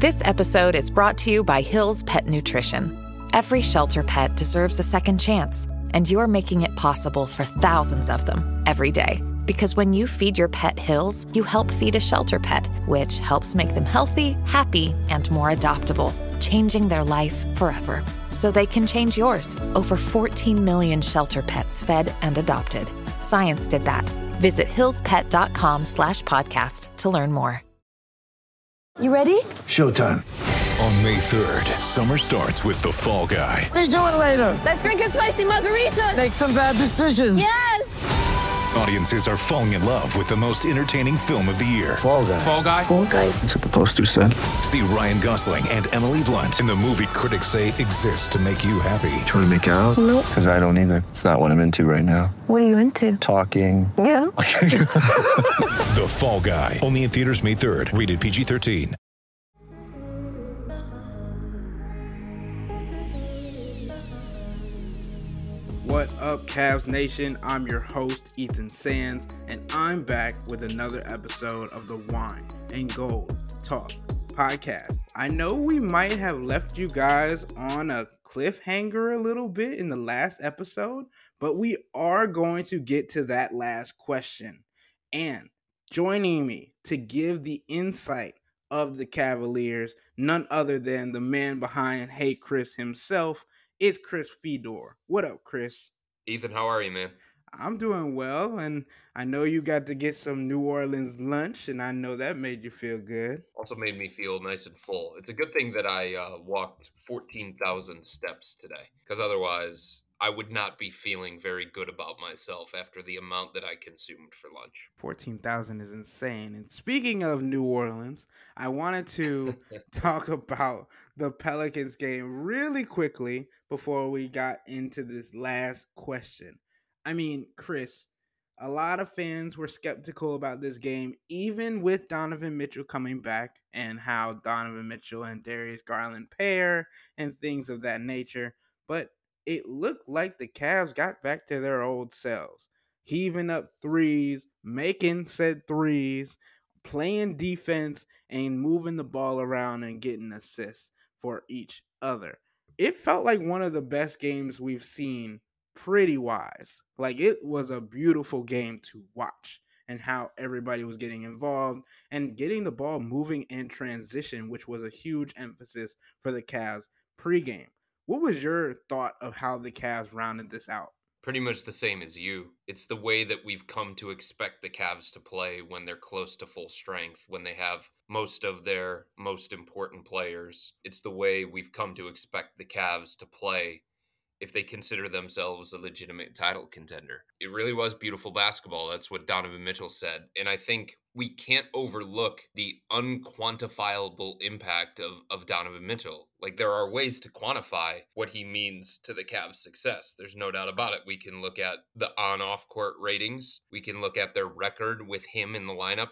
This episode is brought to you by Hill's Pet Nutrition. Every shelter pet deserves a second chance, and you're making it possible for thousands of them every day. Because when you feed your pet Hill's, you help feed a shelter pet, which helps make them healthy, happy, and more adoptable, changing their life forever. So they can change yours. Over 14 million shelter pets fed and adopted. Science did that. Visit hillspet.com/podcast to learn more. You ready? Showtime. On May 3rd, summer starts with The Fall Guy. Let's do it later. Let's drink a spicy margarita. Make some bad decisions. Yes! Audiences are falling in love with the most entertaining film of the year. Fall Guy. Fall Guy? Fall guy. That's what the poster said. See Ryan Gosling and Emily Blunt in the movie critics say exists to make you happy. Trying to make it out? Nope. Because I don't either. It's not what I'm into right now. What are you into? Talking. Yeah. The Fall Guy. Only in theaters May 3rd. Rated PG-13. What up, Cavs Nation? I'm your host, Ethan Sands, and I'm back with another episode of the Wine and Gold Talk podcast. I know we might have left you guys on a cliffhanger a little bit in the last episode, but we are going to get to that last question. And joining me to give the insight of the Cavaliers, none other than the man behind Hey Chris himself, it's Chris Fedor. What up, Chris? Ethan, how are you, man? I'm doing well, and I know you got to get some New Orleans lunch, and I know that made you feel good. Also made me feel nice and full. It's a good thing that I walked 14,000 steps today, because otherwise I would not be feeling very good about myself after the amount that I consumed for lunch. 14,000 is insane. And speaking of New Orleans, I wanted to talk about the Pelicans game really quickly before we got into this last question. I mean, Chris, a lot of fans were skeptical about this game, even with Donovan Mitchell coming back and how Donovan Mitchell and Darius Garland pair and things of that nature. But it looked like the Cavs got back to their old selves, heaving up threes, making said threes, playing defense, and moving the ball around and getting assists for each other. It felt like one of the best games we've seen, pretty wise. Like, it was a beautiful game to watch, and how everybody was getting involved and getting the ball moving in transition, which was a huge emphasis for the Cavs pregame. What was your thought of how the Cavs rounded this out? Pretty much the same as you. It's the way that we've come to expect the Cavs to play when they're close to full strength, when they have most of their most important players. It's the way we've come to expect the Cavs to play if they consider themselves a legitimate title contender. It really was beautiful basketball. That's what Donovan Mitchell said. And I think we can't overlook the unquantifiable impact of Donovan Mitchell. Like, there are ways to quantify what he means to the Cavs' success. There's no doubt about it. We can look at the on-off court ratings. We can look at their record with him in the lineup,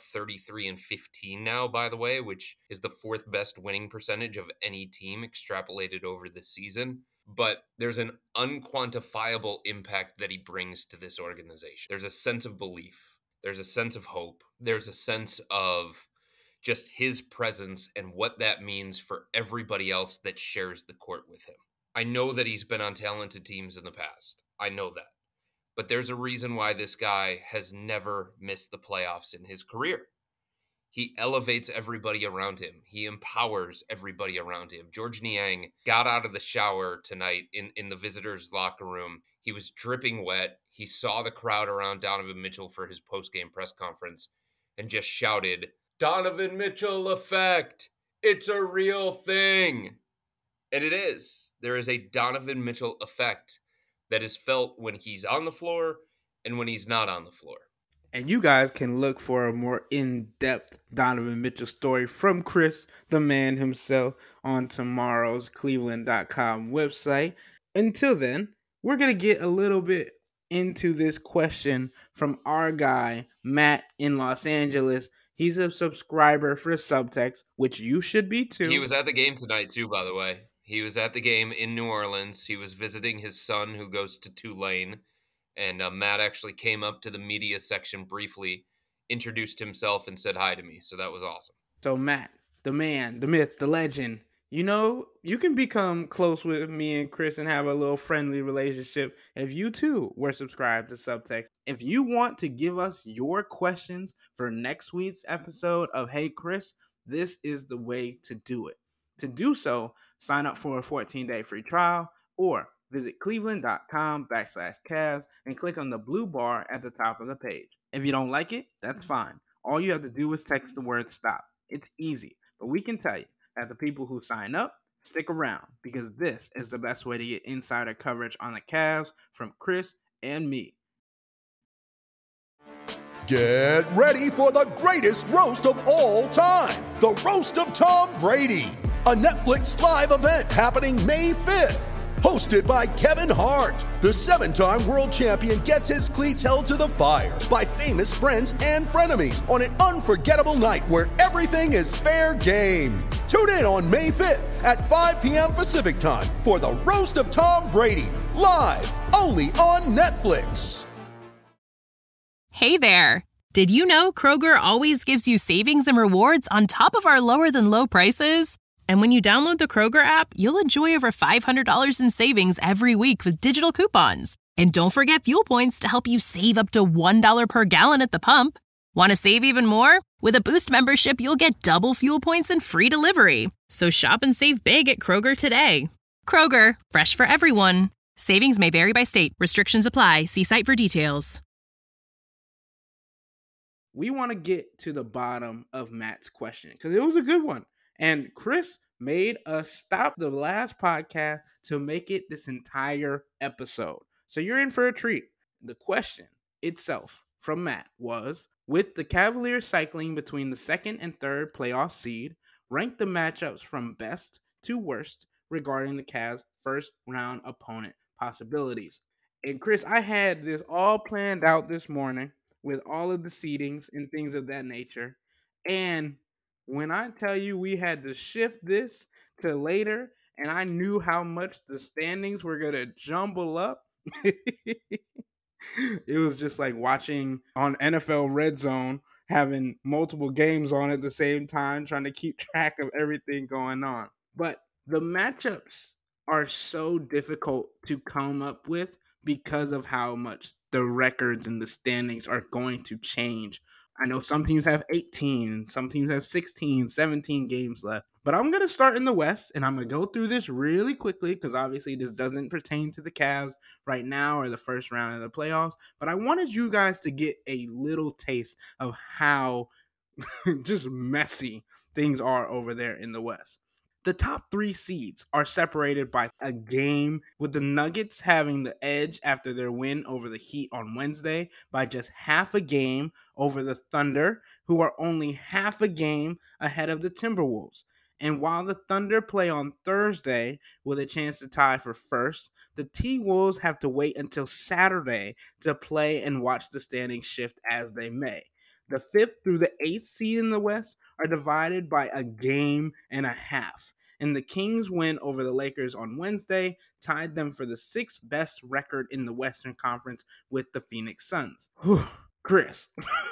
33-15 now, by the way, which is the fourth best winning percentage of any team extrapolated over the season. But there's an unquantifiable impact that he brings to this organization. There's a sense of belief. There's a sense of hope. There's a sense of just his presence and what that means for everybody else that shares the court with him. I know that he's been on talented teams in the past. I know that. But there's a reason why this guy has never missed the playoffs in his career. He elevates everybody around him. He empowers everybody around him. George Niang got out of the shower tonight in the visitors' locker room. He was dripping wet. He saw the crowd around Donovan Mitchell for his post-game press conference and just shouted, "Donovan Mitchell effect! It's a real thing!" And it is. There is a Donovan Mitchell effect that is felt when he's on the floor and when he's not on the floor. And you guys can look for a more in-depth Donovan Mitchell story from Chris, the man himself, on tomorrow's Cleveland.com website. Until then, we're going to get a little bit into this question from our guy, Matt in Los Angeles. He's a subscriber for Subtext, which you should be too. He was at the game tonight too, by the way. He was at the game in New Orleans. He was visiting his son who goes to Tulane. And Matt actually came up to the media section briefly, introduced himself, and said hi to me. So that was awesome. So, Matt, the man, the myth, the legend. You know, you can become close with me and Chris and have a little friendly relationship if you too were subscribed to Subtext. If you want to give us your questions for next week's episode of Hey Chris, this is the way to do it. To do so, sign up for a 14-day free trial or visit cleveland.com/Cavs and click on the blue bar at the top of the page. If you don't like it, that's fine. All you have to do is text the word stop. It's easy, but we can tell you that the people who sign up stick around because this is the best way to get insider coverage on the Cavs from Chris and me. Get ready for the greatest roast of all time, the Roast of Tom Brady, a Netflix live event happening May 5th. Hosted by Kevin Hart, the 7-time world champion gets his cleats held to the fire by famous friends and frenemies on an unforgettable night where everything is fair game. Tune in on May 5th at 5 p.m. Pacific time for the Roast of Tom Brady, live only on Netflix. Hey there! Did you know Kroger always gives you savings and rewards on top of our lower-than-low prices? And when you download the Kroger app, you'll enjoy over $500 in savings every week with digital coupons. And don't forget fuel points to help you save up to $1 per gallon at the pump. Want to save even more? With a Boost membership, you'll get double fuel points and free delivery. So shop and save big at Kroger today. Kroger, fresh for everyone. Savings may vary by state. Restrictions apply. See site for details. We want to get to the bottom of Matt's question because it was a good one. And Chris made us stop the last podcast to make it this entire episode. So you're in for a treat. The question itself from Matt was, with the Cavaliers cycling between the second and third playoff seed, rank the matchups from best to worst regarding the Cavs' first round opponent possibilities. And Chris, I had this all planned out this morning with all of the seedings and things of that nature. And when I tell you we had to shift this to later, and I knew how much the standings were going to jumble up, it was just like watching on NFL Red Zone, having multiple games on at the same time, trying to keep track of everything going on. But the matchups are so difficult to come up with because of how much the records and the standings are going to change. I know some teams have 18, some teams have 16, 17 games left. But I'm going to start in the West, and I'm going to go through this really quickly because obviously this doesn't pertain to the Cavs right now or the first round of the playoffs. But I wanted you guys to get a little taste of how just messy things are over there in the West. The top 3 seeds are separated by a game, with the Nuggets having the edge after their win over the Heat on Wednesday by just half a game over the Thunder, who are only half a game ahead of the Timberwolves. And while the Thunder play on Thursday with a chance to tie for first, the T-Wolves have to wait until Saturday to play and watch the standings shift as they may. The 5th through the 8th seed in the West are divided by a game and a half. And the Kings' win over the Lakers on Wednesday tied them for the 6th best record in the Western Conference with the Phoenix Suns. Whew, Chris,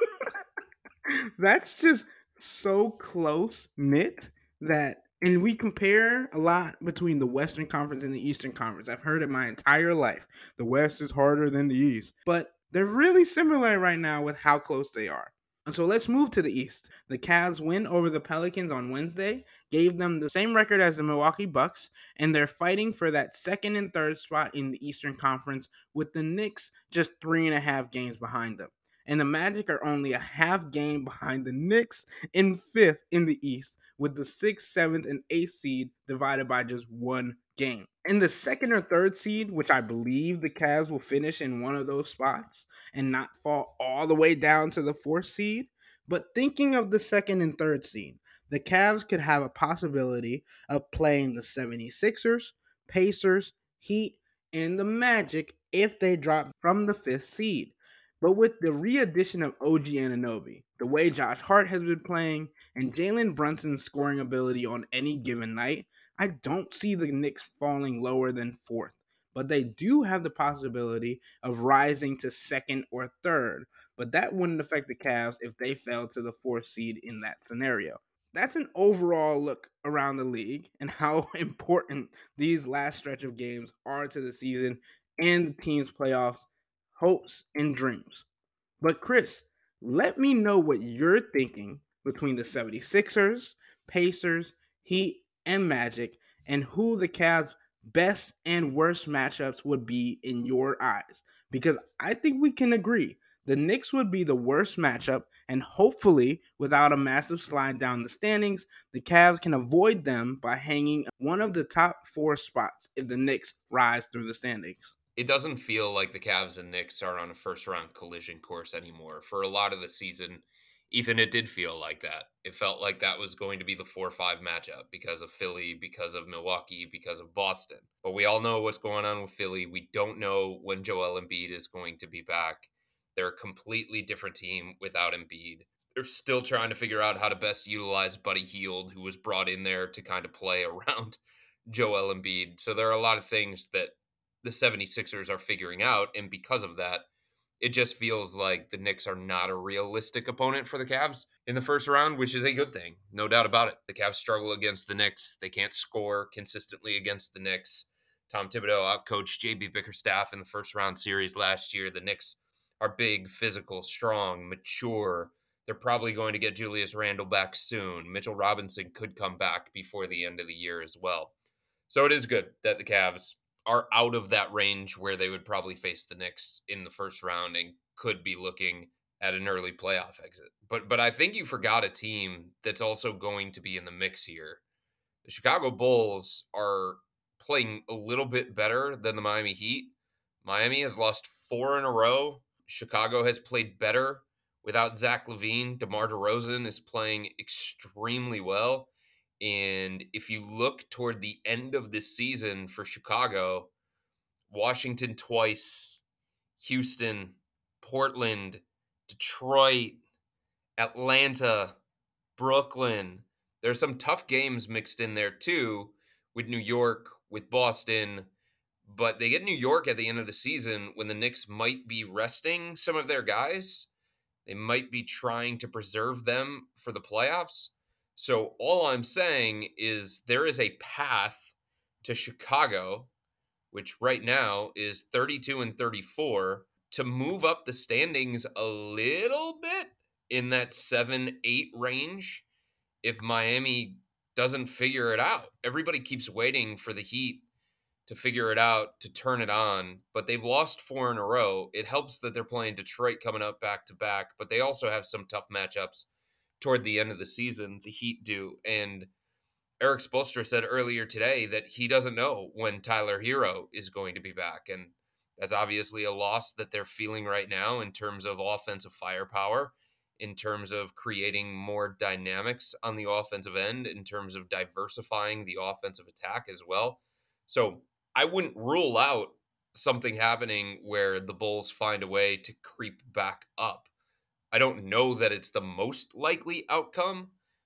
that's just so close-knit that, and we compare a lot between the Western Conference and the Eastern Conference. I've heard it my entire life. The West is harder than the East. But they're really similar right now with how close they are. And so let's move to the East. The Cavs' win over the Pelicans on Wednesday gave them the same record as the Milwaukee Bucks, and they're fighting for that second and third spot in the Eastern Conference, with the Knicks just 3.5 games behind them. And the Magic are only a half game behind the Knicks in 5th in the East, with the 6th, 7th, and 8th seed divided by just 1 game. In the 2nd or 3rd seed, which I believe the Cavs will finish in one of those spots and not fall all the way down to the 4th seed. But thinking of the 2nd and 3rd seed, the Cavs could have a possibility of playing the 76ers, Pacers, Heat, and the Magic if they drop from the 5th seed. But with the re-addition of OG Anunoby, the way Josh Hart has been playing, and Jalen Brunson's scoring ability on any given night, I don't see the Knicks falling lower than 4th. But they do have the possibility of rising to 2nd or 3rd. But that wouldn't affect the Cavs if they fell to the 4th seed in that scenario. that's an overall look around the league and how important these last stretch of games are to the season and the team's playoffs hopes and dreams. But Chris, let me know what you're thinking between the 76ers, Pacers, Heat, and Magic, and who the Cavs' best and worst matchups would be in your eyes. Because I think we can agree the Knicks would be the worst matchup, and hopefully, without a massive slide down the standings, the Cavs can avoid them by hanging one of the top 4 spots if the Knicks rise through the standings. It doesn't feel like the Cavs and Knicks are on a first round collision course anymore. For a lot of the season, Ethan, it did feel like that. It felt like that was going to be the 4-5 matchup because of Philly, because of Milwaukee, because of Boston. But we all know what's going on with Philly. We don't know when Joel Embiid is going to be back. They're a completely different team without Embiid. They're still trying to figure out how to best utilize Buddy Hield, who was brought in there to kind of play around Joel Embiid. So there are a lot of things that the 76ers are figuring out, and because of that, it just feels like the Knicks are not a realistic opponent for the Cavs in the first round, which is a good thing. No doubt about it. The Cavs struggle against the Knicks. They can't score consistently against the Knicks. Tom Thibodeau outcoached JB Bickerstaff in the first round series last year. The Knicks are big, physical, strong, mature. They're probably going to get Julius Randle back soon. Mitchell Robinson could come back before the end of the year as well. So it is good that the Cavs are out of that range where they would probably face the Knicks in the first round and could be looking at an early playoff exit. But I think you forgot a team that's also going to be in the mix here. The Chicago Bulls are playing a little bit better than the Miami Heat. Miami has lost 4 in a row. Chicago has played better without Zach LaVine. DeMar DeRozan is playing extremely well. And if you look toward the end of this season for Chicago, Washington twice, Houston, Portland, Detroit, Atlanta, Brooklyn. There's some tough games mixed in there too, with New York, with Boston. But they get New York at the end of the season when the Knicks might be resting some of their guys. They might be trying to preserve them for the playoffs. So all I'm saying is there is a path to Chicago, which right now is 32 and 34, to move up the standings a little bit in that 7-8 range if Miami doesn't figure it out. Everybody keeps waiting for the Heat to figure it out, to turn it on, but they've lost 4 in a row. It helps that they're playing Detroit coming up back to back, but they also have some tough matchups toward the end of the season, the Heat do. And Eric Spoelstra said earlier today that he doesn't know when Tyler Hero is going to be back. And that's obviously a loss that they're feeling right now in terms of offensive firepower, in terms of creating more dynamics on the offensive end, in terms of diversifying the offensive attack as well. So I wouldn't rule out something happening where the Bulls find a way to creep back up. I don't know that it's the most likely outcome,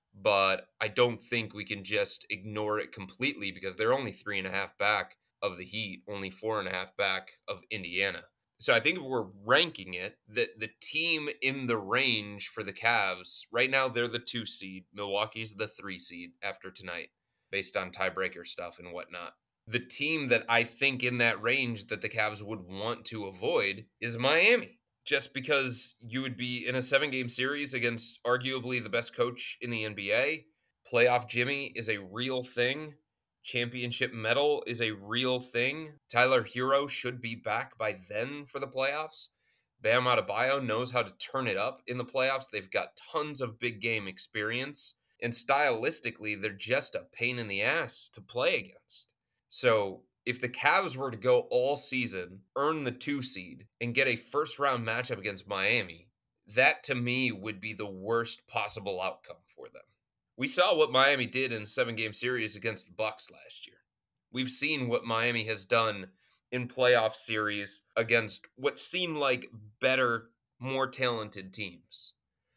but I don't think we can just ignore it completely because they're only 3.5 back of the Heat, only 4.5 back of Indiana. So I think if we're ranking it, the team in the range for the Cavs, right now they're the 2 seed. Milwaukee's the 3 seed after tonight, based on tiebreaker stuff and whatnot. The team that I think in that range that the Cavs would want to avoid is Miami. Just because you would be in a 7-game series against arguably the best coach in the NBA. Playoff Jimmy is a real thing. Championship medal is a real thing. Tyler Hero should be back by then for the playoffs. Bam Adebayo knows how to turn it up in the playoffs. They've got tons of big game experience. And stylistically, they're just a pain in the ass to play against. So if the Cavs were to go all season, earn the 2 seed, and get a first-round matchup against Miami, that to me would be the worst possible outcome for them. We saw what Miami did in a 7-game series against the Bucks last year. We've seen what Miami has done in playoff series against what seem like better, more talented teams.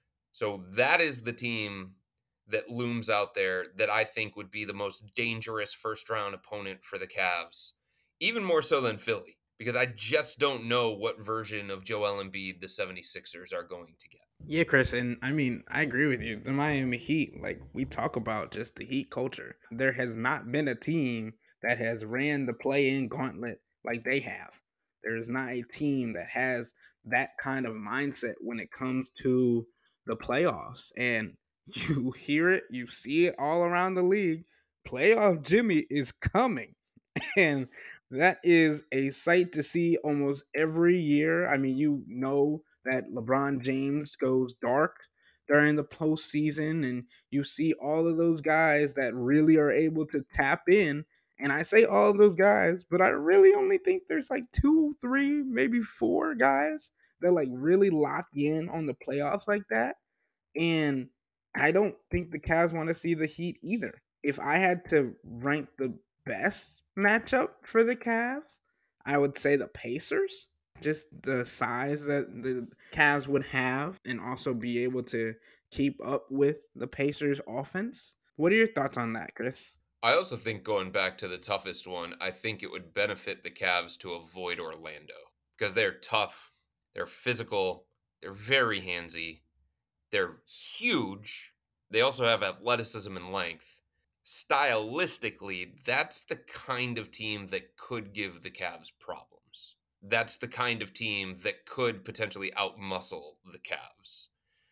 So that is the team that looms out there that I think would be the most dangerous first-round opponent for the Cavs, even more so than Philly, because I just don't know what version of Joel Embiid the 76ers are going to get. Yeah, Chris, and I mean, I agree with you. The Miami Heat, like we talk about just the Heat culture. There has not been a team that has ran the play-in gauntlet like they have. There is not a team that has that kind of mindset when it comes to the playoffs. And you hear it, you see it all around the league. Playoff Jimmy is coming. And that is a sight to see almost every year. I mean, you know that LeBron James goes dark during the postseason, and you see all of those guys that really are able to tap in. And I say all of those guys, but I really only think there's like two, three, maybe four guys that like really lock in on the playoffs like that. And I don't think the Cavs want to see the Heat either. If I had to rank the best matchup for the Cavs, I would say the Pacers. Just the size that the Cavs would have and also be able to keep up with the Pacers offense. What are your thoughts on that, Chris? I also think going back to the toughest one, I think it would benefit the Cavs to avoid Orlando because they're tough, they're physical, they're very handsy, they're huge. They also have athleticism and length. Stylistically, that's the kind of team that could give the Cavs problems. That's the kind of team that could potentially outmuscle the Cavs.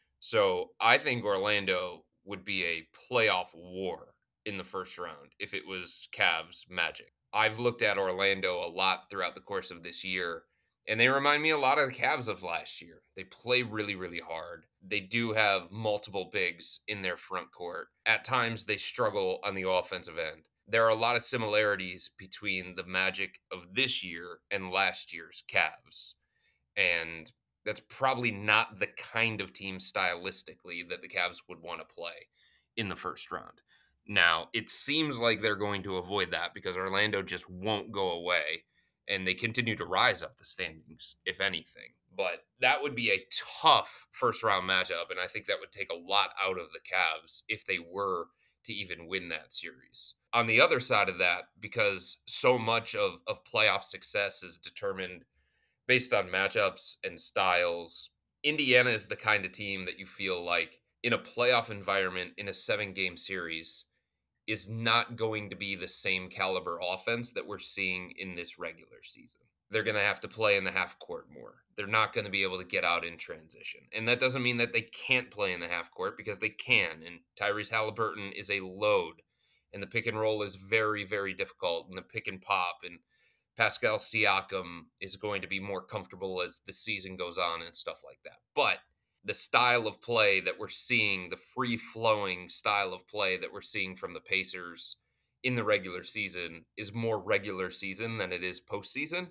So I think Orlando would be a playoff war in the first round if it was Cavs Magic. I've looked at Orlando a lot throughout the course of this year, and they remind me a lot of the Cavs of last year. They play really, really hard. They do have multiple bigs in their front court. At times, they struggle on the offensive end. There are a lot of similarities between the Magic of this year and last year's Cavs. And that's probably not the kind of team stylistically that the Cavs would want to play in the first round. Now, it seems like they're going to avoid that because Orlando just won't go away and they continue to rise up the standings, if anything. But that would be a tough first round matchup, and I think that would take a lot out of the Cavs if they were to even win that series. On the other side of that, because so much of playoff success is determined based on matchups and styles, Indiana is the kind of team that you feel like in a playoff environment in a 7-game series is not going to be the same caliber offense that we're seeing in this regular season. They're going to have to play in the half court more. They're not going to be able to get out in transition. And that doesn't mean that they can't play in the half court because they can. And Tyrese Halliburton is a load. And the pick and roll is very, very difficult. And the pick and pop and Pascal Siakam is going to be more comfortable as the season goes on and stuff like that. But the style of play that we're seeing, the free-flowing style of play that we're seeing from the Pacers in the regular season is more regular season than it is postseason.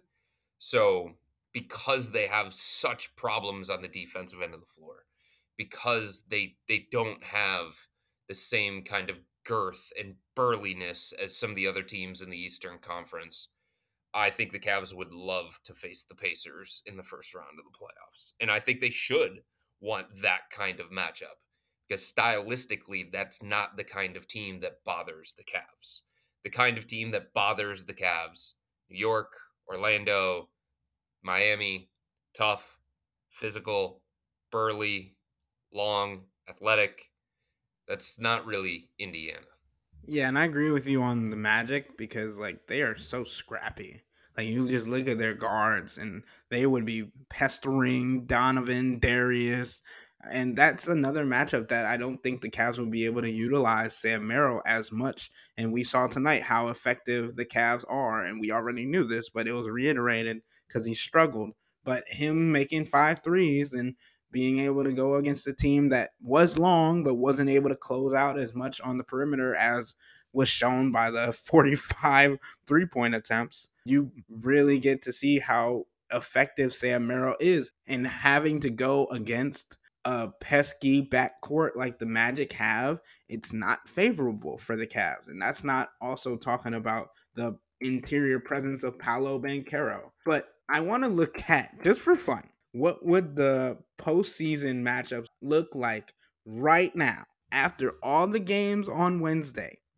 So because they have such problems on the defensive end of the floor, because they don't have the same kind of girth and burliness as some of the other teams in the Eastern Conference, I think the Cavs would love to face the Pacers in the first round of the playoffs. And I think they should want that kind of matchup because stylistically, that's not the kind of team that bothers the Cavs. The kind of team that bothers the Cavs, New York, Orlando, Miami, tough, physical, burly, long, athletic. That's not really Indiana. Yeah, and I agree with you on the Magic because like they are so scrappy. Like you just look at their guards and they would be pestering Donovan, Darius, and that's another matchup that I don't think the Cavs will be able to utilize Sam Merrill as much. And we saw tonight how effective the Cavs are, and we already knew this, but it was reiterated because he struggled. But him making 5 threes and being able to go against a team that was long but wasn't able to close out as much on the perimeter as was shown by the 45 three-point attempts, you really get to see how effective Sam Merrill is. And having to go against a pesky backcourt like the Magic have, it's not favorable for the Cavs. And that's not also talking about the interior presence of Paolo Banchero. But I want to look at, just for fun, what would the postseason matchups look like right now after all the games on Wednesday?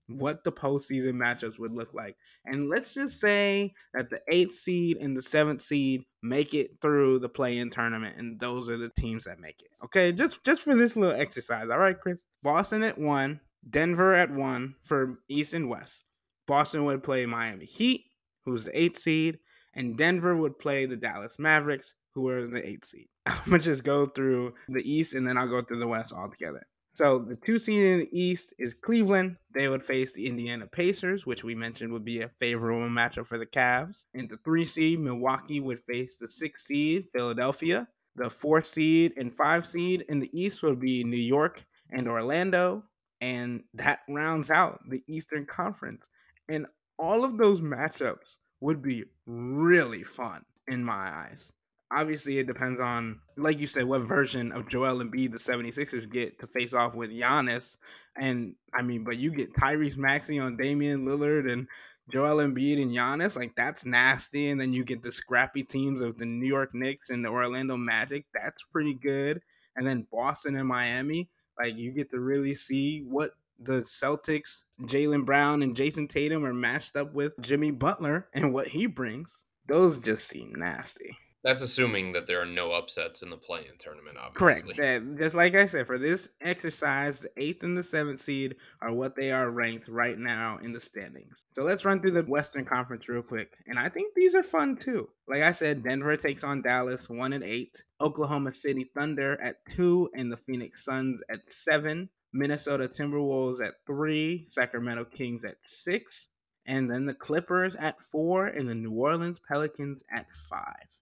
what the postseason matchups would look like. And let's just say that the 8th seed and the 7th seed make it through the play-in tournament, and those are the teams that make it. Okay, just for this little exercise. All right, Chris? Boston at 1, Denver at 1 for East and West. Boston would play Miami Heat, who's the 8th seed, and Denver would play the Dallas Mavericks, who are the 8th seed. I'm going to just go through the East, and then I'll go through the West altogether. So the 2 seed in the East is Cleveland. They would face the Indiana Pacers, which we mentioned would be a favorable matchup for the Cavs. And the 3 seed, Milwaukee, would face the 6 seed, Philadelphia. The 4 seed and 5 seed in the East would be New York and Orlando. And that rounds out the Eastern Conference. And all of those matchups would be really fun in my eyes. Obviously, it depends on, like you said, what version of Joel Embiid the 76ers get to face off with Giannis. And, I mean, but you get Tyrese Maxey on Damian Lillard and Joel Embiid and Giannis. Like, that's nasty. And then you get the scrappy teams of the New York Knicks and the Orlando Magic. That's pretty good. And then Boston and Miami. Like, you get to really see what the Celtics, Jaylen Brown and Jason Tatum are matched up with Jimmy Butler and what he brings. Those just seem nasty. That's assuming that there are no upsets in the play-in tournament, obviously. Correct. Just like I said, for this exercise, the 8th and the 7th seed are what they are ranked right now in the standings. So let's run through the Western Conference real quick. And I think these are fun too. Like I said, Denver takes on Dallas 1 and 8. Oklahoma City Thunder at 2 and the Phoenix Suns at 7. Minnesota Timberwolves at 3. Sacramento Kings at 6. And then the Clippers at 4 and the New Orleans Pelicans at 5.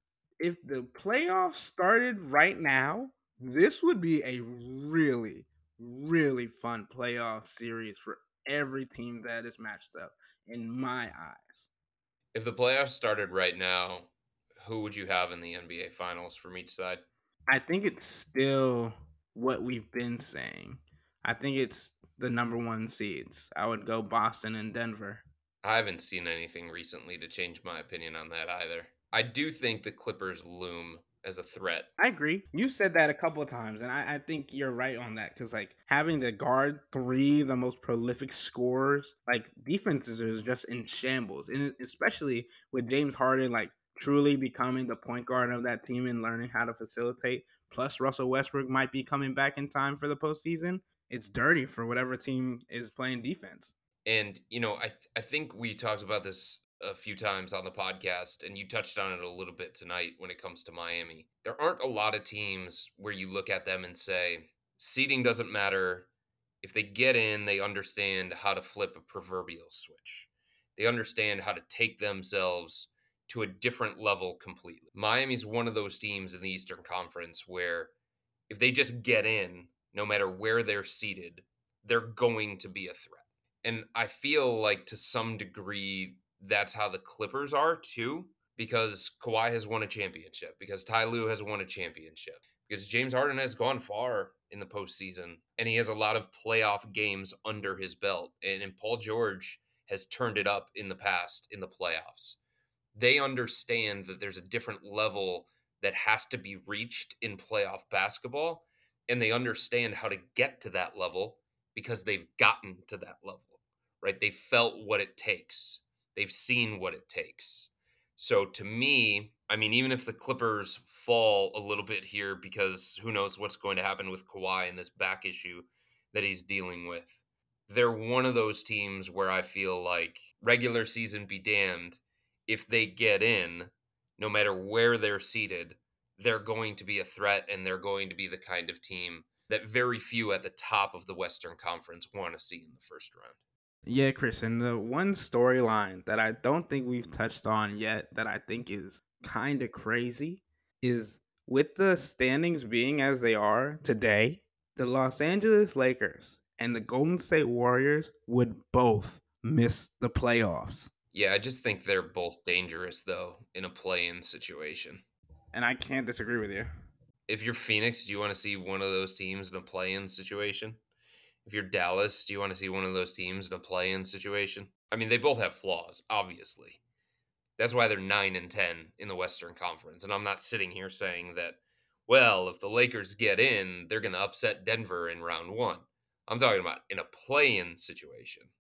If the playoffs started right now, this would be a really, really fun playoff series for every team that is matched up, in my eyes. If the playoffs started right now, who would you have in the NBA Finals from each side? I think it's still what we've been saying. I think it's the number 1 seeds. I would go Boston and Denver. I haven't seen anything recently to change my opinion on that either. I do think the Clippers loom as a threat. I agree. You said that a couple of times, and I think you're right on that, because like having to guard 3 the most prolific scorers, like defenses is just in shambles, and especially with James Harden like truly becoming the point guard of that team and learning how to facilitate. Plus, Russell Westbrook might be coming back in time for the postseason. It's dirty for whatever team is playing defense. And, you know, I think we talked about this a few times on the podcast, and you touched on it a little bit tonight when it comes to Miami. There aren't a lot of teams where you look at them and say, seeding doesn't matter. If they get in, they understand how to flip a proverbial switch. They understand how to take themselves to a different level completely. Miami's one of those teams in the Eastern Conference where if they just get in, no matter where they're seated, they're going to be a threat. And I feel like to some degree, that's how the Clippers are too, because Kawhi has won a championship, because Ty Lue has won a championship, because James Harden has gone far in the postseason, and he has a lot of playoff games under his belt, and Paul George has turned it up in the past in the playoffs. They understand that there's a different level that has to be reached in playoff basketball, and they understand how to get to that level because they've gotten to that level, right? They felt what it takes. They've seen what it takes. So to me, I mean, even if the Clippers fall a little bit here, because who knows what's going to happen with Kawhi and this back issue that he's dealing with, they're one of those teams where I feel like regular season be damned. If they get in, no matter where they're seated, they're going to be a threat, and they're going to be the kind of team that very few at the top of the Western Conference want to see in the first round. Yeah, Chris, and the one storyline that I don't think we've touched on yet that I think is kind of crazy is with the standings being as they are today, the Los Angeles Lakers and the Golden State Warriors would both miss the playoffs. Yeah, I just think they're both dangerous, though, in a play-in situation. And I can't disagree with you. If you're Phoenix, do you want to see one of those teams in a play-in situation? If you're Dallas, do you want to see one of those teams in a play-in situation? I mean, they both have flaws, obviously. That's why they're 9 and 10 in the Western Conference. And I'm not sitting here saying that, well, if the Lakers get in, they're going to upset Denver in round 1. I'm talking about in a play-in situation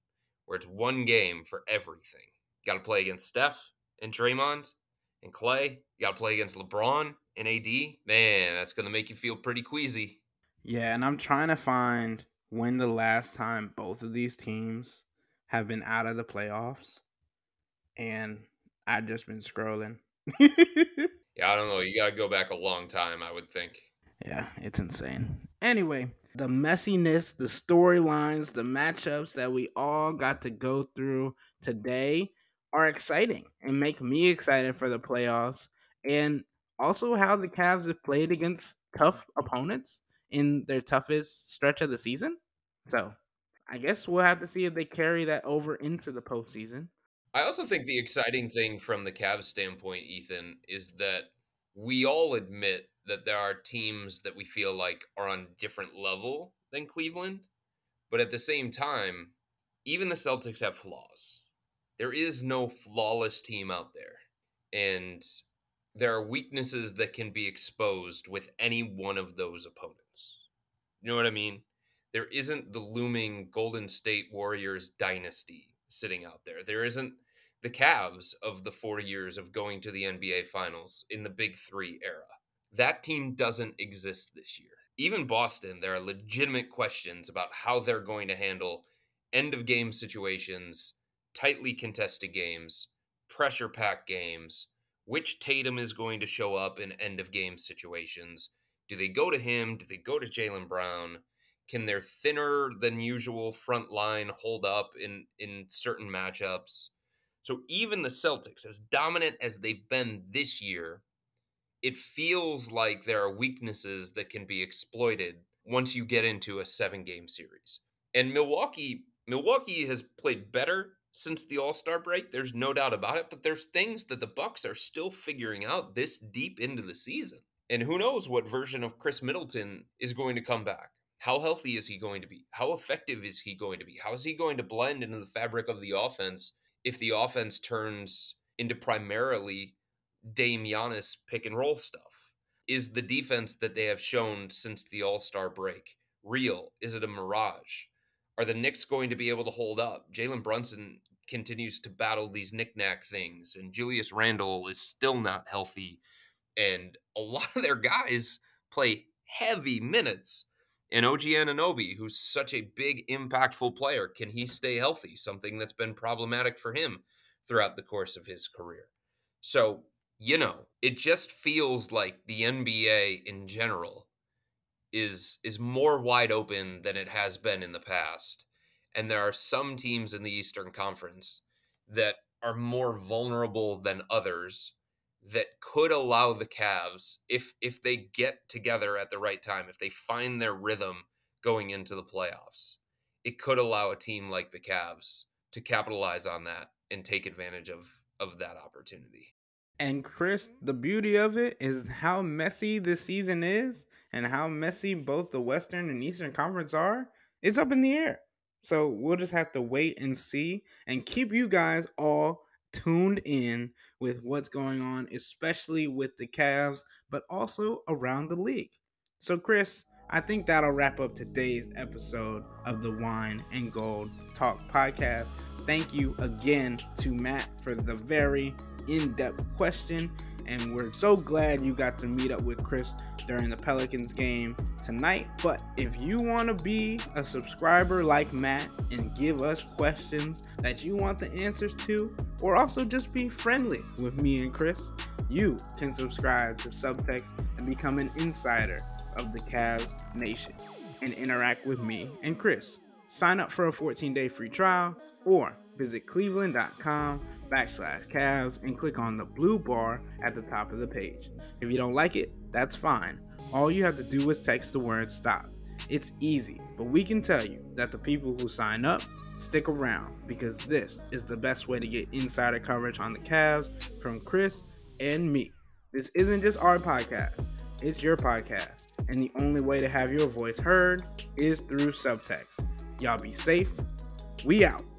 where it's one game for everything. You got to play against Steph and Draymond and Clay. You got to play against LeBron and AD. Man, that's going to make you feel pretty queasy. Yeah, and I'm trying to find when the last time both of these teams have been out of the playoffs. And I've just been scrolling. Yeah, I don't know. You got to go back a long time, I would think. Yeah, it's insane. Anyway, the messiness, the storylines, the matchups that we all got to go through today are exciting and make me excited for the playoffs. And also how the Cavs have played against tough opponents in their toughest stretch of the season. So I guess we'll have to see if they carry that over into the postseason. I also think the exciting thing from the Cavs standpoint, Ethan, is that we all admit that there are teams that we feel like are on a different level than Cleveland. But at the same time, even the Celtics have flaws. There is no flawless team out there. And there are weaknesses that can be exposed with any one of those opponents. You know what I mean? There isn't the looming Golden State Warriors dynasty sitting out there. There isn't the Cavs of the 4 years of going to the NBA Finals in the Big Three era. That team doesn't exist this year. Even Boston, there are legitimate questions about how they're going to handle end-of-game situations, tightly contested games, pressure-packed games, which Tatum is going to show up in end-of-game situations. Do they go to him? Do they go to Jaylen Brown? Can their thinner-than-usual front line hold up in certain matchups? So even the Celtics, as dominant as they've been this year, it feels like there are weaknesses that can be exploited once you get into a 7-game series. And Milwaukee has played better since the All-Star break. There's no doubt about it, but there's things that the Bucks are still figuring out this deep into the season. And who knows what version of Chris Middleton is going to come back. How healthy is he going to be? How effective is he going to be? How is he going to blend into the fabric of the offense if the offense turns into primarily Dame Giannis pick and roll stuff? Is the defense that they have shown since the All-Star break real? Is it a mirage? Are the Knicks going to be able to hold up? Jalen Brunson continues to battle these knick-knack things, and Julius Randle is still not healthy, and a lot of their guys play heavy minutes. And OG Anunoby, who's such a big, impactful player, can he stay healthy? Something that's been problematic for him throughout the course of his career. So, it just feels like the NBA in general is more wide open than it has been in the past. And there are some teams in the Eastern Conference that are more vulnerable than others that could allow the Cavs, if they get together at the right time, if they find their rhythm going into the playoffs, it could allow a team like the Cavs to capitalize on that and take advantage of that opportunity. And Chris, the beauty of it is how messy this season is and how messy both the Western and Eastern Conference are. It's up in the air. So we'll just have to wait and see and keep you guys all tuned in with what's going on, especially with the Cavs, but also around the league. So Chris, I think that'll wrap up today's episode of the Wine and Gold Talk podcast. Thank you again to Matt for the very in-depth question, and we're so glad you got to meet up with Chris during the Pelicans game tonight. But if you want to be a subscriber like Matt and give us questions that you want the answers to, or also just be friendly with me and Chris, you can subscribe to Subtext and become an insider of the Cavs Nation and interact with me and Chris. Sign up for a 14-day free trial or visit cleveland.com/Cavs and click on the blue bar at the top of the page. If you don't like it, that's fine. All you have to do is text the word STOP. It's easy, but we can tell you that the people who sign up stick around because this is the best way to get insider coverage on the Cavs from Chris and me. This isn't just our podcast, it's your podcast, and the only way to have your voice heard is through Subtext. Y'all be safe. We out.